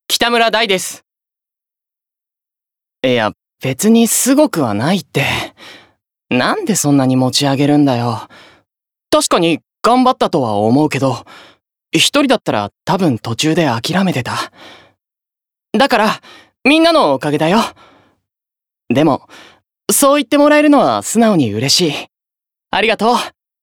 北村大です。いや、別にすごくはないって。なんでそんなに持ち上げるんだよ。確かに頑張ったとは思うけど、一人だったら多分途中で諦めてた。だから、みんなのおかげだよ。でも、そう言ってもらえるのは素直に嬉しい。ありがとう。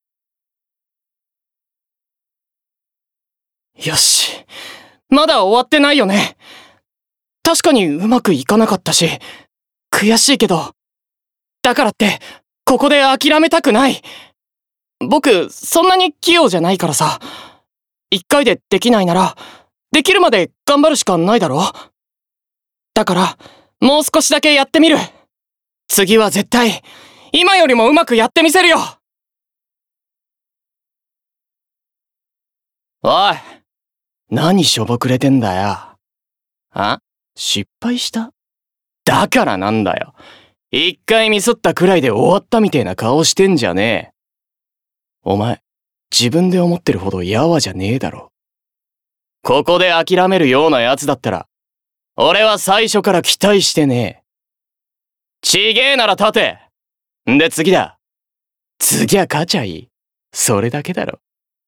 よし。まだ終わってないよね。確かにうまくいかなかったし、悔しいけど、だからって、ここで諦めたくない。僕、そんなに器用じゃないからさ。一回でできないなら、できるまで頑張るしかないだろ。だから、もう少しだけやってみる。次は絶対、今よりもうまくやってみせるよ。おい、何しょぼくれてんだよ。あ？失敗した？だからなんだよ。一回ミスったくらいで終わったみてえな顔してんじゃねえ。お前、自分で思ってるほどやわじゃねえだろ。ここで諦めるようなやつだったら、俺は最初から期待してねえ。ちげえなら立て。んで次だ。次は勝ちゃいい。それだけだろ。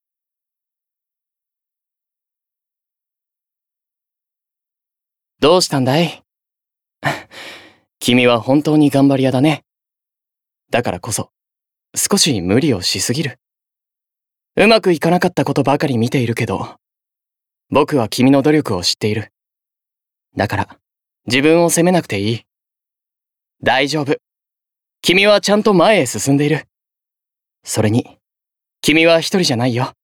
どうしたんだい？君は本当に頑張り屋だね。だからこそ、少し無理をしすぎる。うまくいかなかったことばかり見ているけど、僕は君の努力を知っている。だから、自分を責めなくていい。大丈夫。君はちゃんと前へ進んでいる。それに、君は一人じゃないよ。